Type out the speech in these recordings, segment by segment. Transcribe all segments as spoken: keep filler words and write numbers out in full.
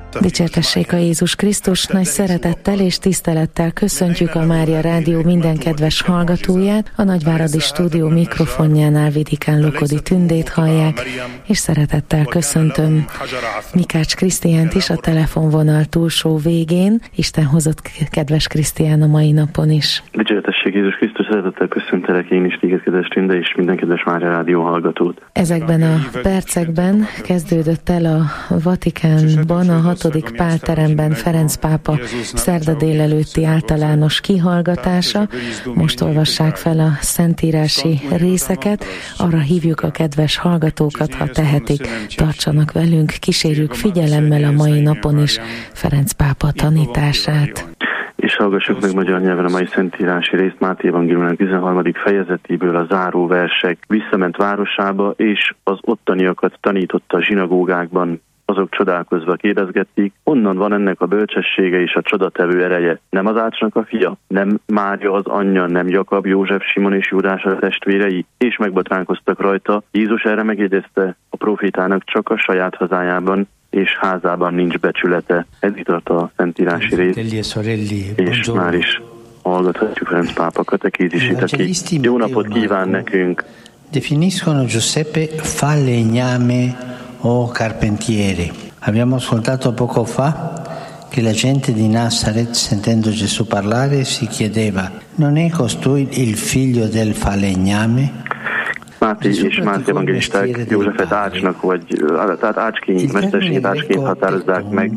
Dicsértessék a Jézus Krisztus, nagy szeretettel és tisztelettel köszöntjük a Mária Rádió minden kedves hallgatóját, a Nagyváradi Stúdió mikrofonjánál Vidikán Lokodi Tündét hallják, és szeretettel köszöntöm Mikács Krisztiánt is a telefonvonal túlsó végén. Isten hozott, kedves Krisztián, a mai napon is. Dicsértessék Jézus Krisztus, szeretettel köszöntelek én is téged, kedves Tünde, és minden kedves Mária Rádió hallgatót. Ezekben a percekben kezdődött el a Vatikánban, a hatodik Pál teremben Ferenc pápa szerda délelőtti általános kihallgatása. Most olvassák fel a szentírási részeket. Arra hívjuk a kedves hallgatókat, ha tehetik, tartsanak velünk, kísérjük figyelemmel a mai napon is Ferenc pápa tanítását. És hallgassuk meg magyar nyelven a mai szentírási részt Máté evangéliumának tizenharmadik fejezetéből, a záró versek. Visszament városába, és az ottaniakat tanította a zsinagógákban. Azok csodálkozva kérdezgették, honnan van ennek a bölcsessége és a csodatevő ereje? Nem az Ácsnak a fia? Nem Mária az anyja? Nem Jakab, József, Simon és Júdás a testvérei? És megbotránkoztak rajta. Jézus erre megjegyezte, a profétának csak a saját hazájában és házában nincs becsülete. Ez itt tart a szentírási rész, és már is hallgathatjuk Ferenc pápa katekézisét, aki jó napot kíván nekünk. Definiscono Giuseppe falegname o carpentiere. Abbiamo ascoltato poco fa che la gente di Nazareth, sentendo Gesù parlare, si chiedeva: non è costui il figlio del falegname? Máté és Máté evangélisták Józsefet ácsnak, vagy tehát ácsként, mesterségét ácsként határozzák meg.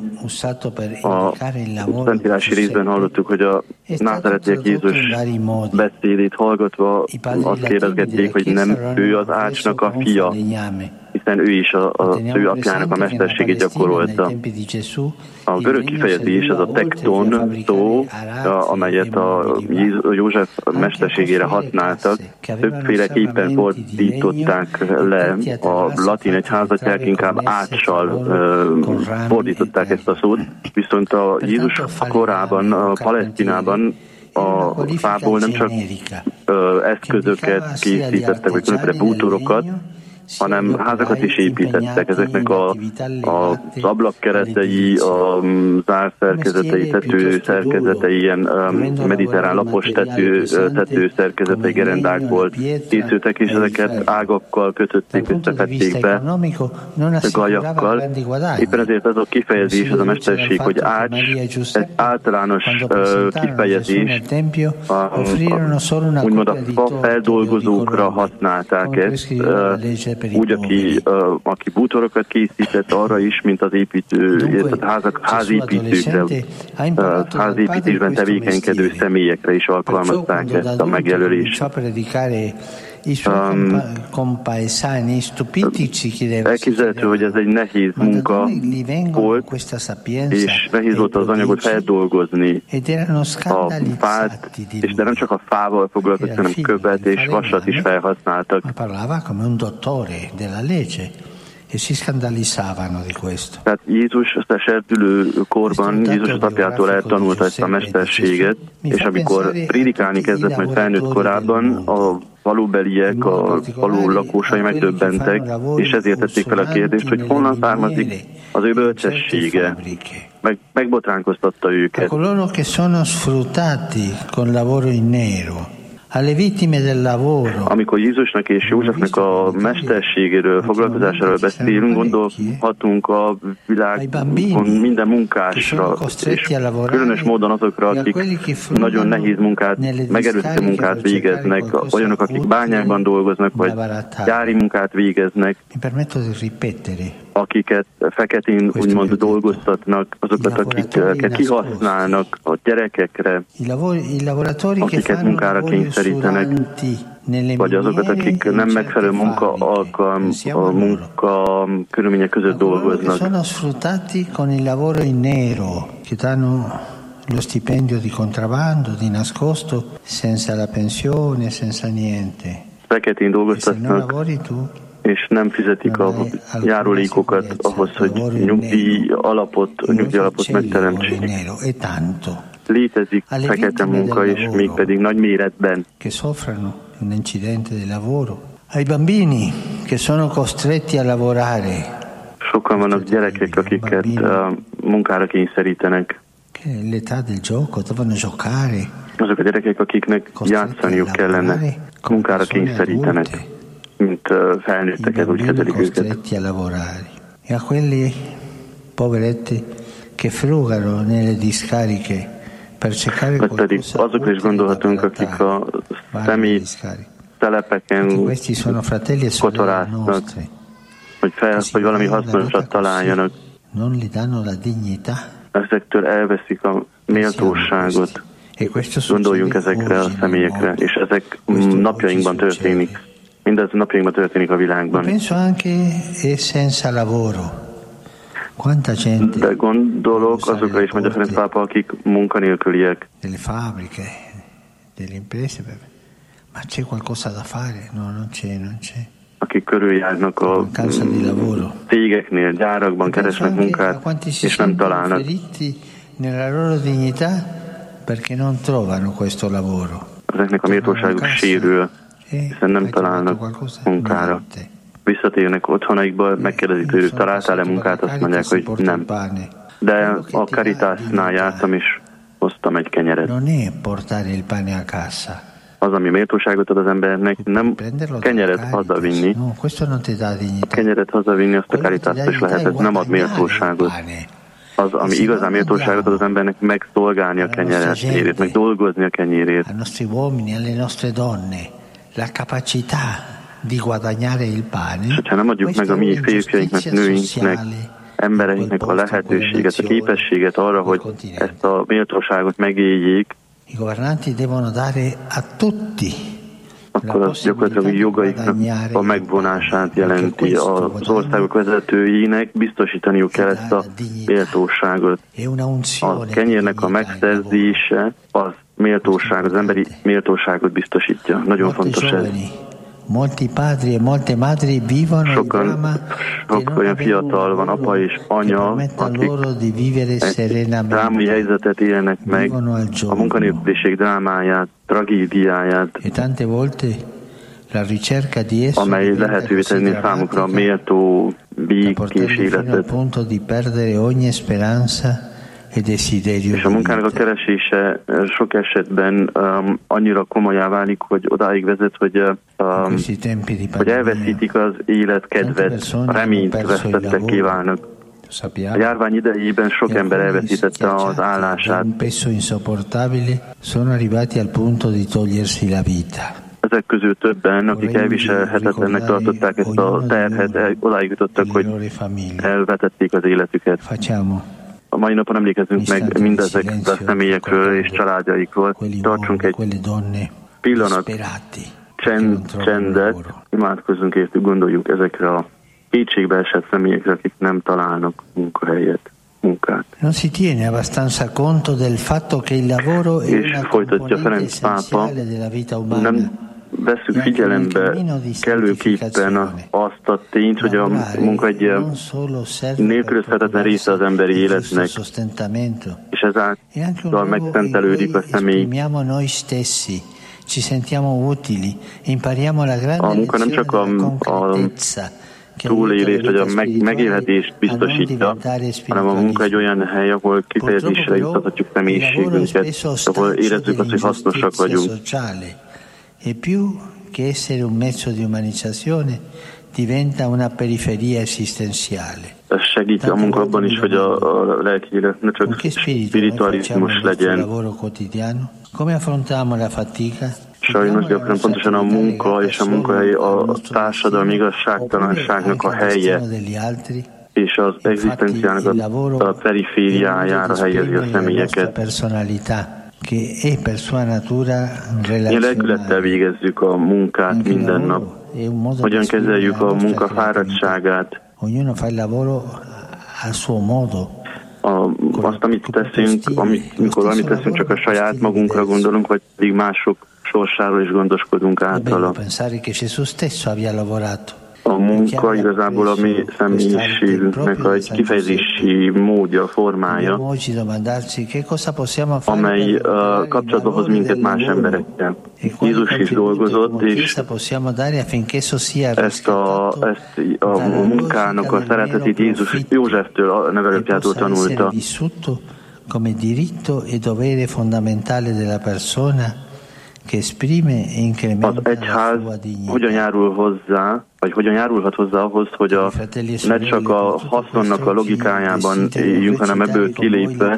A szentírási részben hallottuk, hogy a názáretiek Jézus beszédét hallgatva azt kérdezgették, hogy nem ő az ácsnak a fia, hiszen ő is az ő apjának a mesterségét gyakorolta. A görög kifejezés az a tekton szó, amelyet a József mesterségére használtak, többféleképpen fordították le. A latin egyházatják inkább áccsal fordították ezt a szót, viszont a Jézus korában, a Palesztinában a fából nem csak eszközöket készítettek, vagy különböző bútorokat, hanem házakat is építettek. Ezeknek a, a, az ablakkeretei, a zárszerkezetei, tetőszerkezetei, ilyen um, mediterrán lapos tető, tetőszerkezetei, gerendákból készültek, és ezeket ágakkal kötötték, összefették be, gajakkal. Éppen ezért az a kifejezés, az a mesterség, hogy ács, ez általános uh, kifejezés, a, a, úgymond a fa feldolgozókra használták ezt, uh, úgy, aki, uh, aki bútorokat készített arra is, mint az építő, a házak, házépítőkre, uh, házépítésben tevékenykedő személyekre is alkalmazták ezt a megjelölést. Um, elképzelhető, hogy ez egy nehéz munka volt, és nehéz volt az anyagot feldolgozni, a fát, és de nem csak a fával foglalkoztak, hanem követ és vasat is felhasználtak. E si scandalizzavano di questo. Tehát Jézus a serdülő korban Jézus az apjától eltanulta ezt a mesterséget, és amikor prédikálni kezdett majd felnőtt korában, a valóbeliek, a való lakósai megdöbbentek, és ezért tették fel a kérdést, hogy honnan származik az ő bölcsessége. Meg, megbotránkoztatta őket. Coloro che sono sfruttati con lavoro in nero. Amikor Jézusnak és Józsefnek a mesterségéről, foglalkozásáról beszélünk, gondolhatunk a világon minden munkásra, és különös módon azokra, akik nagyon nehéz munkát, megerősítő munkát végeznek, olyanok, akik bányákban dolgoznak, vagy gyári munkát végeznek, akiket feketén úgymond dolgoztatnak, azokat, akiket kihasználnak a gyerekekre, akiket munkára kényszerítenek, vagy azokat, akik nem megfelelő munka alkalm, a munka körülmények között dolgoznak. Lo stipendio di contrabbando, di nascosto, senza la pensione, senza niente. Feketén dolgoztatnak, és nem fizetik a járulékokat ahhoz, hogy nyugdíj alapot, nyugdíj alapot megteremtsék. Létezik fekete munka, és mégpedig nagy méretben. Ai bambini che sono costretti a lavorare. Sokan vannak gyerekek, akiket uh, munkára kényszerítenek. Azok a gyerekek, akiknek játszaniuk kellene, munkára kényszerítenek, mint felnőtteket, úgy kezelik őket. E a quelli poveretti che frugano nelle discariche per cercare vagy pedig azokra is gondolhatunk, akik a személy telepeken kotoráznak, hogy, fel, hogy valami hasznosat találjanak. Ezektől elveszik a méltóságot. Gondoljunk ezekre a személyekre, és ezek napjainkban történik. Mindez napjainkban történik a világban. De gondolok azokra is, mondja Ferenc pápa, akik munkanélküliek. Akik körüljárnak a cégeknél, gyárakban, keresnek munkát, és nem találnak. Ezeknek a méltóságuk sérül, hiszen nem találnak munkára. Visszatérnek otthonaikba, megkérdezik tőlük, találtál-e munkát, azt mondják, hogy nem. De a Caritasnál jártam, és hoztam egy kenyeret. Az, ami méltóságot ad az embernek, nem kenyeret hazavinni. A kenyeret hazavinni, azt a Caritasra is lehet, ez nem ad méltóságot. Az, ami igazán méltóságot ad az embernek, megszolgálni a kenyerét, meg dolgozni a kenyérét. És ha nem adjuk meg a mi férfiainknak, nőinknek, embereinknek a lehetőséget, a képességet arra, hogy ezt a méltóságot megéljék, akkor az gyakorlatilag jogaiknak a megvonását jelenti. Az országok vezetőinek biztosítaniuk kell ezt a méltóságot. A kenyérnek a megszerzése az méltóság, az emberi méltóságot biztosítja. Nagyon fontos ez. Sokan, sok olyan fiatal van, apa és anya, akik egy drámai helyzetet élnek meg, a munkanélküliség drámáját, tragédiáját, amely lehetővé tenni számukra méltó, békés életet. És a munkának a keresése sok esetben um, annyira komolyá válik, hogy odáig vezet, hogy, um, hogy elveszítik az életkedvet, a reményt vesztettek kívánnak. A járvány idejében sok ember elveszítette az állását. Ezek közül többen, akik elviselhetetlennek tartották ezt a terhet, odáig jutottak, hogy elvetették az életüket. A mai napon emlékezünk meg mindezekről a személyekről és családjaikról. Tartsunk egy pillanat csend, csendet, imádkozzunk értük, gondoljunk ezekre a kétségbe esett személyekre, akik nem találnak munkahelyet, munkát. És folytatja Ferenc pápa, nem veszük figyelembe kellőképpen azt a tényt, hogy a munka egy nélkülözhetetlen része az emberi életnek, és ezáltal megszentelődik a személy. A munka nem csak a, a túlélést, vagy a meg, megélhetést biztosítja, hanem a munka egy olyan hely, ahol kifejezésre juttathatjuk személyiségünket, ahol érezzük azt, hogy hasznosak vagyunk. E più che essere un mezzo di umanizzazione diventa una periferia esistenziale. Ez segít a munka abban is, hogy a, a lelki élet ne csak spiritualizmus legyen. Come affrontiamo la fatica? Sajnos gyakran pontosan a munka és a munkahely a társadalmi igazságtalanságnak a helye, és az egzisztenciának a, a perifériájára helyezi a személyeket. Mi lelkülettel végezzük a munkát minden nap. Hogyan kezeljük a munka fáradtságát? A, azt, amit teszünk, amit, amikor valamit teszünk, csak a saját magunkra gondolunk, vagy pedig mások sorsáról is gondoskodunk általa. A munka igazából a mi személyiségünknek egy kifejezési módja, formája, amely uh, kapcsolatba hoz minket más emberekkel. Jézus is dolgozott, és ezt a, ezt a munkának a szeretetét Jézus Józseftől, a nevelőapjától tanulta. Come diritto e dovere fondamentale della persona che esprime e incrementa az egyház hogyan járul hozzá, vagy hogyan járulhat hozzá ahhoz, hogy a, ne csak a haszonnak a logikájában éljünk, hanem ebből kilépve.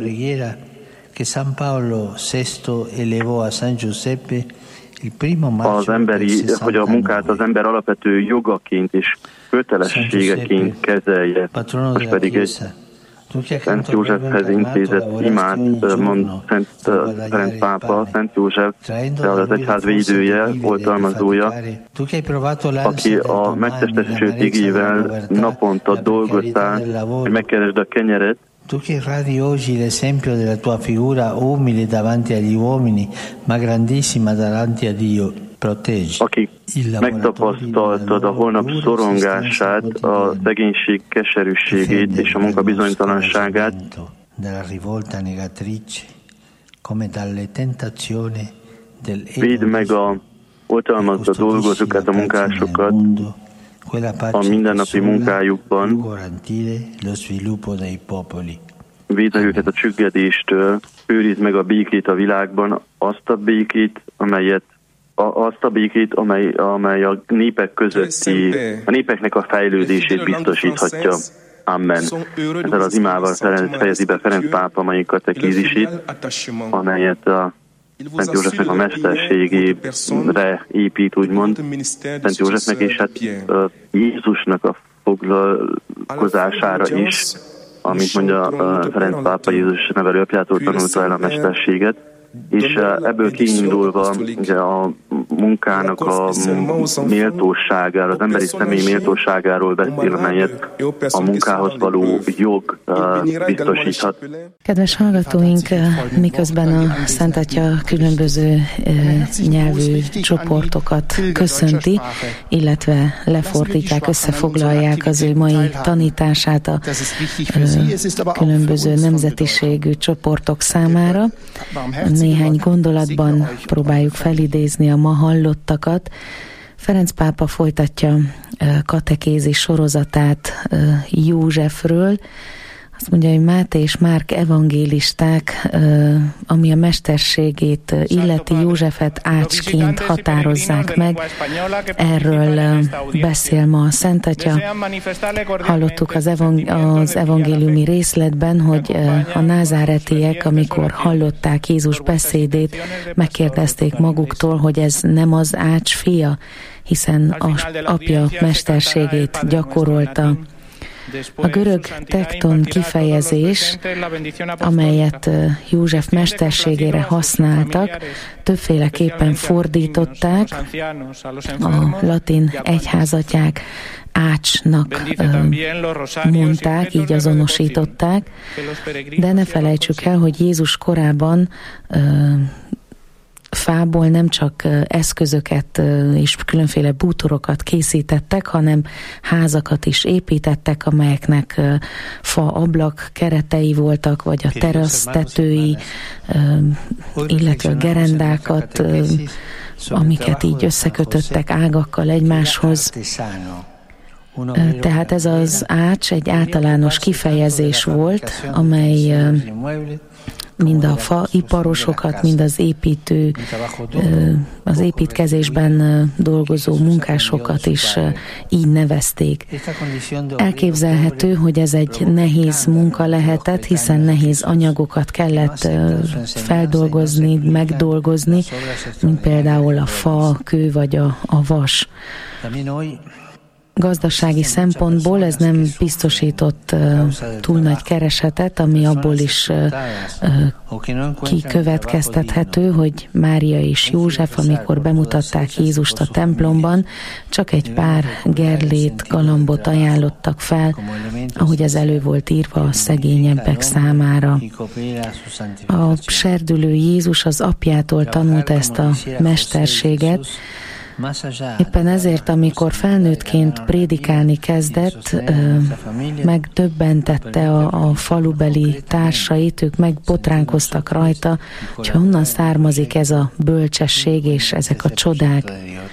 Az emberi, hogy a munkát az ember alapvető jogaként és kötelességeként kezelje. Most pedig egy Szent Józsefhez intézett imát mond Szent Ferenc pápa, Szent József, az egyház védője, oltalmazója, aki a megtestesült igével naponta dolgoztál, hogy megkeresd a kenyeret. Tu che irradi oggi l'esempio della tua figura umile davanti agli uomini, ma grandissima davanti a Dio. Aki megtapasztaltad a holnap szorongását, a szegénység keserűségét és a munka bizonytalanságát, védd meg a oltalmazza dolgozókat, a munkásokat a mindennapi munkájukban, védd őket a csüggedéstől, őrizd meg a békét a világban, azt a békét, amelyet azt a békét, amely, amely a népek közötti, a népeknek a fejlődését biztosíthatja. Amen. Ezzel az imával fejezi be Ferenc pápa mai katekízisét, amelyet a Szent Józsefnek a mesterségére épít, úgymond, Szent Józsefnek, és hát Jézusnak a foglalkozására is, amit mondja Ferenc pápa, Jézus nevelőapjától tanulta el a mesterséget, és ebből kiindulva ugye a munkának a méltóságáról, az emberi személy méltóságáról beszél, amelyet a munkához való jog biztosíthat. Kedves hallgatóink, miközben a Szent Atya különböző nyelvű csoportokat köszönti, illetve lefordítják, összefoglalják az ő mai tanítását a különböző nemzetiségű csoportok számára, néhány gondolatban próbáljuk felidézni a ma hallottakat. Ferenc pápa folytatja katekézis sorozatát Józsefről. Azt mondja, hogy Máté és Márk evangélisták, ami a mesterségét illeti, Józsefet ácsként határozzák meg. Erről beszél ma a Szent Atya. Hallottuk az, evang- az evangéliumi részletben, hogy a názáretiek, amikor hallották Jézus beszédét, megkérdezték maguktól, hogy ez nem az ács fia, hiszen az apja mesterségét gyakorolta. A görög tekton kifejezés, amelyet József mesterségére használtak, többféleképpen fordították. A latin egyházatják ácsnak mondták, így azonosították, de ne felejtsük el, hogy Jézus korában fából nem csak eszközöket és különféle bútorokat készítettek, hanem házakat is építettek, amelyeknek fa ablak keretei voltak, vagy a terasz tetői, illetve gerendákat, amiket így összekötöttek ágakkal egymáshoz. Tehát ez az ács egy általános kifejezés volt, amely mind a faiparosokat, mind az építő, az építkezésben dolgozó munkásokat is így nevezték. Elképzelhető, hogy ez egy nehéz munka lehetett, hiszen nehéz anyagokat kellett feldolgozni, megdolgozni, mint például a fa, a kő vagy a, a vas. Gazdasági szempontból ez nem biztosított uh, túl nagy keresetet, ami abból is uh, uh, kikövetkeztethető, hogy Mária és József, amikor bemutatták Jézust a templomban, csak egy pár gerlét, galambot ajánlottak fel, ahogy ez elő volt írva a szegényebbek számára. A serdülő Jézus az apjától tanult ezt a mesterséget, Éppen ezért, amikor felnőttként prédikálni kezdett, megdöbbentette a, a falubeli társait, ők megbotránkoztak rajta, hogy honnan származik ez a bölcsesség és ezek a csodák.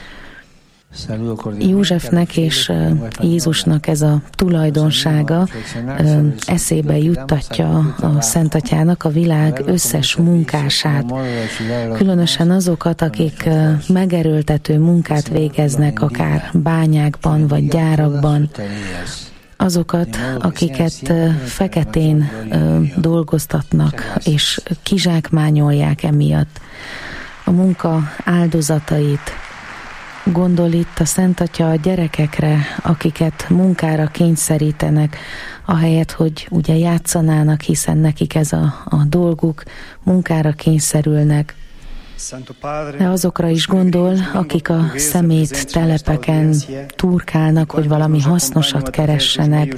Józsefnek és Jézusnak ez a tulajdonsága eszébe juttatja a Szentatyának a világ összes munkását. Különösen azokat, akik megerőltető munkát végeznek, akár bányákban vagy gyárakban. Azokat, akiket feketén dolgoztatnak és kizsákmányolják emiatt. A munka áldozatait. Gondol itt a Szentatya a gyerekekre, akiket munkára kényszerítenek, ahelyett, hogy ugye játszanának, hiszen nekik ez a, a dolguk, munkára kényszerülnek. De azokra is gondol, akik a szemét telepeken turkálnak, hogy valami hasznosat keressenek.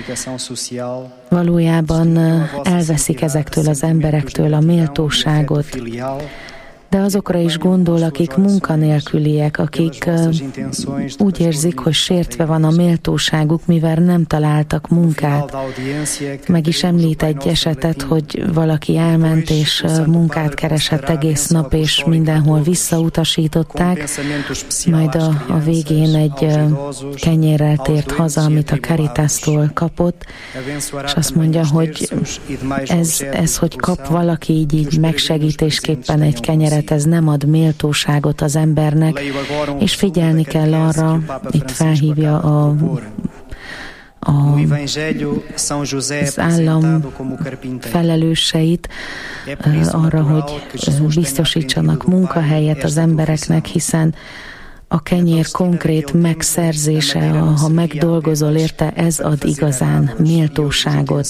Valójában elveszik ezektől az emberektől a méltóságot. De azokra is gondol, akik munkanélküliek, akik uh, úgy érzik, hogy sértve van a méltóságuk, mivel nem találtak munkát. Meg is említ egy esetet, hogy valaki elment és uh, munkát keresett egész nap, és mindenhol visszautasították, majd a, a végén egy uh, kenyérrel tért haza, amit a Caritástól kapott, és azt mondja, hogy ez, ez hogy kap valaki így, így megsegítésképpen egy kenyeret, ez nem ad méltóságot az embernek, és figyelni kell arra, itt felhívja a, a, az állam felelőseit arra, hogy biztosítsanak munkahelyet az embereknek, hiszen a kenyér konkrét megszerzése, ha megdolgozol érte, ez ad igazán méltóságot.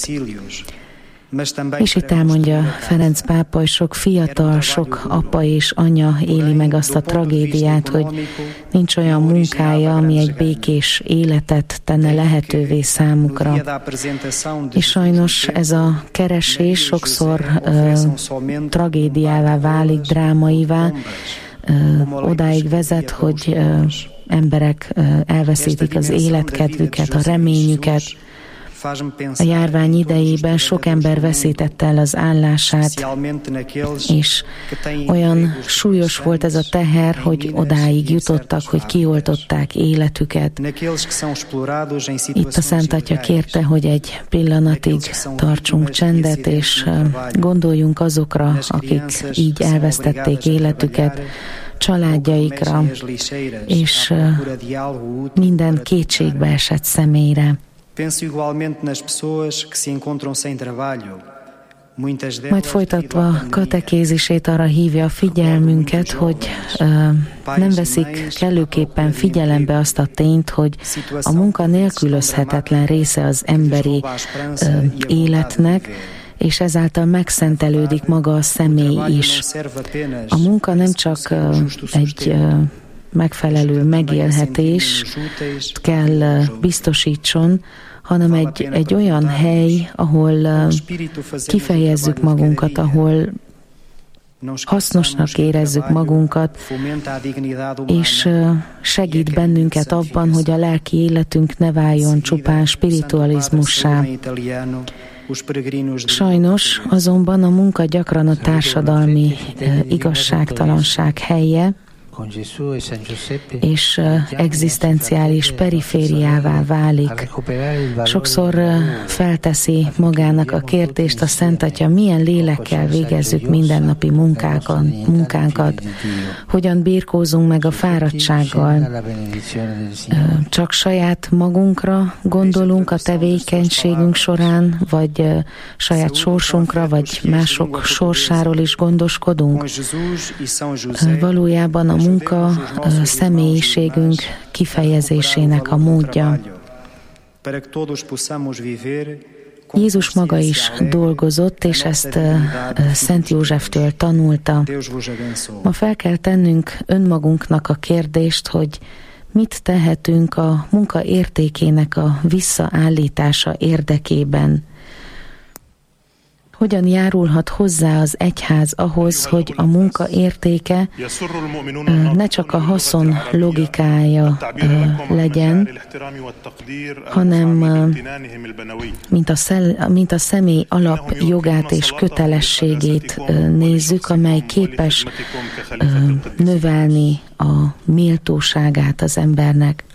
És itt elmondja Ferenc pápa, hogy sok fiatal, sok apa és anya éli meg azt a tragédiát, hogy nincs olyan munkája, ami egy békés életet tenne lehetővé számukra. És sajnos ez a keresés sokszor uh, tragédiává válik, drámaivá, uh, odáig vezet, hogy uh, emberek uh, elveszítik az életkedvüket, a reményüket. A járvány idejében sok ember veszítette el az állását, és olyan súlyos volt ez a teher, hogy odáig jutottak, hogy kioltották életüket. Itt a Szentatya kérte, hogy egy pillanatig tartsunk csendet, és gondoljunk azokra, akik így elvesztették életüket, családjaikra, és minden kétségbe esett személyre. Majd folytatva katekézisét arra hívja a figyelmünket, hogy uh, nem veszik kellőképpen figyelembe azt a tényt, hogy a munka nélkülözhetetlen része az emberi uh, életnek, és ezáltal megszentelődik maga a személy is. A munka nem csak uh, egy uh, megfelelő megélhetés kell biztosítson, hanem egy, egy olyan hely, ahol kifejezzük magunkat, ahol hasznosnak érezzük magunkat, és segít bennünket abban, hogy a lelki életünk ne váljon csupán spiritualizmussá. Sajnos azonban a munka gyakran a társadalmi igazságtalanság helye, és egzisztenciális perifériává válik. Sokszor felteszi magának a kérdést a Szentatya, milyen lélekkel végezzük mindennapi munkákat, munkánkat, hogyan birkózunk meg a fáradtsággal. Csak saját magunkra gondolunk a tevékenységünk során, vagy saját sorsunkra, vagy mások sorsáról is gondoskodunk. Valójában a munka a személyiségünk kifejezésének a módja. Jézus maga is dolgozott, és ezt Szent Józseftől tanulta. Ma fel kell tennünk önmagunknak a kérdést, hogy mit tehetünk a munka értékének a visszaállítása érdekében. hogyan járulhat hozzá az egyház ahhoz, hogy a munka értéke ne csak a haszon logikája legyen, hanem mint a, szel, mint a személy alapjogát és kötelességét nézzük, amely képes növelni a méltóságát az embernek.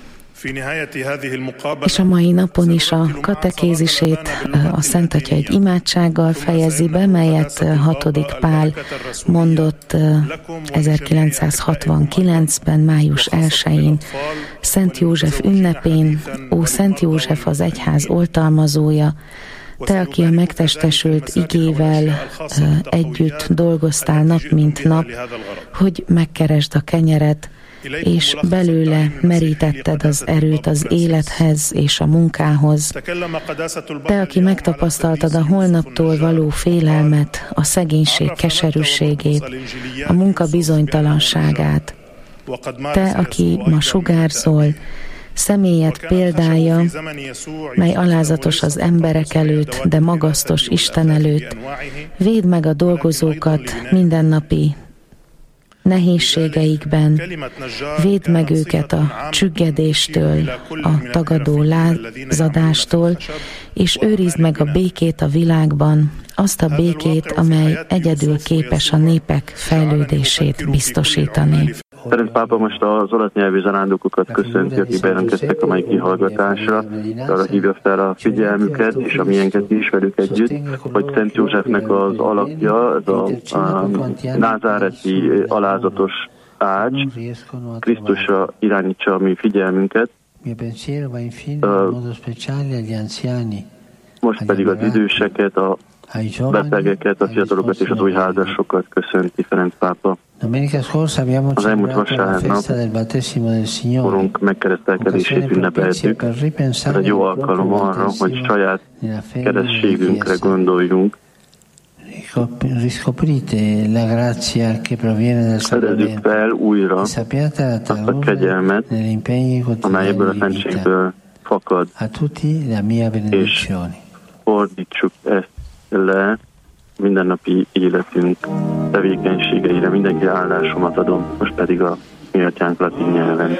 És a mai napon is a katekézisét a Szent Atya egy imádsággal fejezi be, melyet hatodik Pál mondott ezerkilencszázhatvankilencben, május elsején, Szent József ünnepén. Ó, Szent József, az egyház oltalmazója, te, aki a megtestesült igével együtt dolgoztál nap mint nap, hogy megkeresd a kenyeret, és belőle merítetted az erőt az élethez és a munkához. Te, aki megtapasztaltad a holnaptól való félelmet, a szegénység keserűségét, a munka bizonytalanságát. Te, aki ma sugárzol, személyed példája, mely alázatos az emberek előtt, de magasztos Isten előtt. Védd meg a dolgozókat mindennapi nehézségeikben, védd meg őket a csüggedéstől, a tagadó lázadástól, és őrizd meg a békét a világban, azt a békét, amely egyedül képes a népek fejlődését biztosítani. Ferenc pápa most az olasz nyelvű zarándokokat köszönti, akik bejelentkeztek a mai kihallgatásra, arra hívja fel a figyelmüket, és a miénket is velük együtt, hogy Szent Józsefnek az alapja, ez a, a názáreti alázatos ács, Krisztusra irányítsa a mi figyelmünket. Most pedig az időseket, a betegeket, a fiatalokat és az új házasokat köszönti Ferenc pápa. Az elmúlt vasárnap Urunk megkeresztelkedését ünnepeltük. Ez egy jó alkalom arra, hogy saját keresztségünkre gondoljunk. Fedezzük fel újra azt a kegyelmet, amely ebből a szentségből fakad, és fordítsuk ezt le mindennapi életünk tevékenységeire. Mindenki áldásomat adom, most pedig a mi atyánk latin nyelven.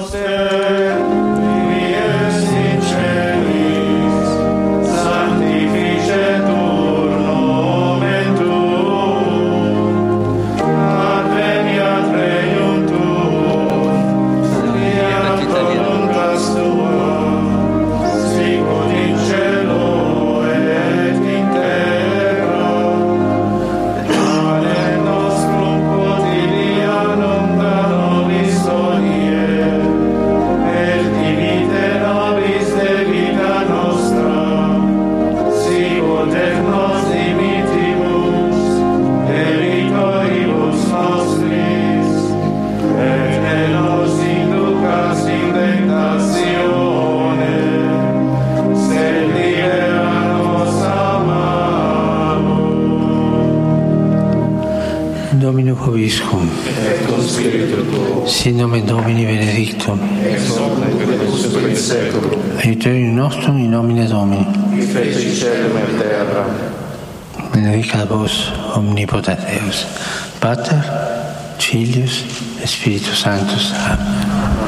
Domino Hoviscum, sin nomen Domini benedictum, aiuterium nostrum in nomine Domini, benedicat vos omnipotent Deus, Pater, Filius et Spiritus Sanctus. Amen.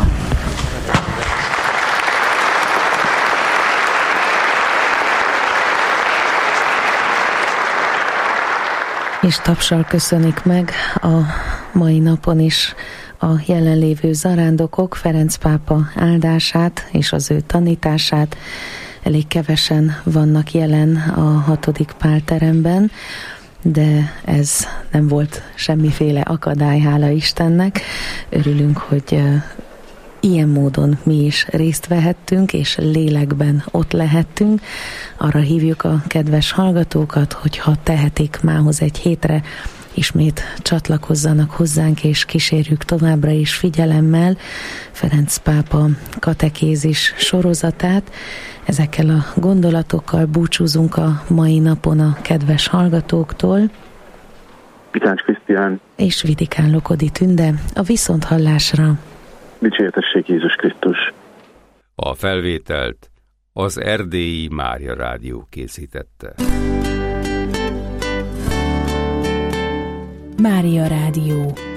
És tapsal köszönik meg a mai napon is a jelenlévő zarándokok Ferenc pápa áldását és az ő tanítását. Elég kevesen vannak jelen a hatodik Pál teremben, de ez nem volt semmiféle akadály, hála Istennek. Örülünk, hogy ilyen módon mi is részt vehettünk, és lélekben ott lehettünk. Arra hívjuk a kedves hallgatókat, hogyha tehetik mához egy hétre, ismét csatlakozzanak hozzánk, és kísérjük továbbra is figyelemmel Ferenc pápa katekézis sorozatát. Ezekkel a gondolatokkal búcsúzunk a mai napon a kedves hallgatóktól. Vitáncs Krisztián És Vidikán Lokodi Tünde. A viszonthallásra. Dicsértessék Jézus Krisztus! A felvételt az Erdélyi Mária Rádió készítette. Mária Rádió.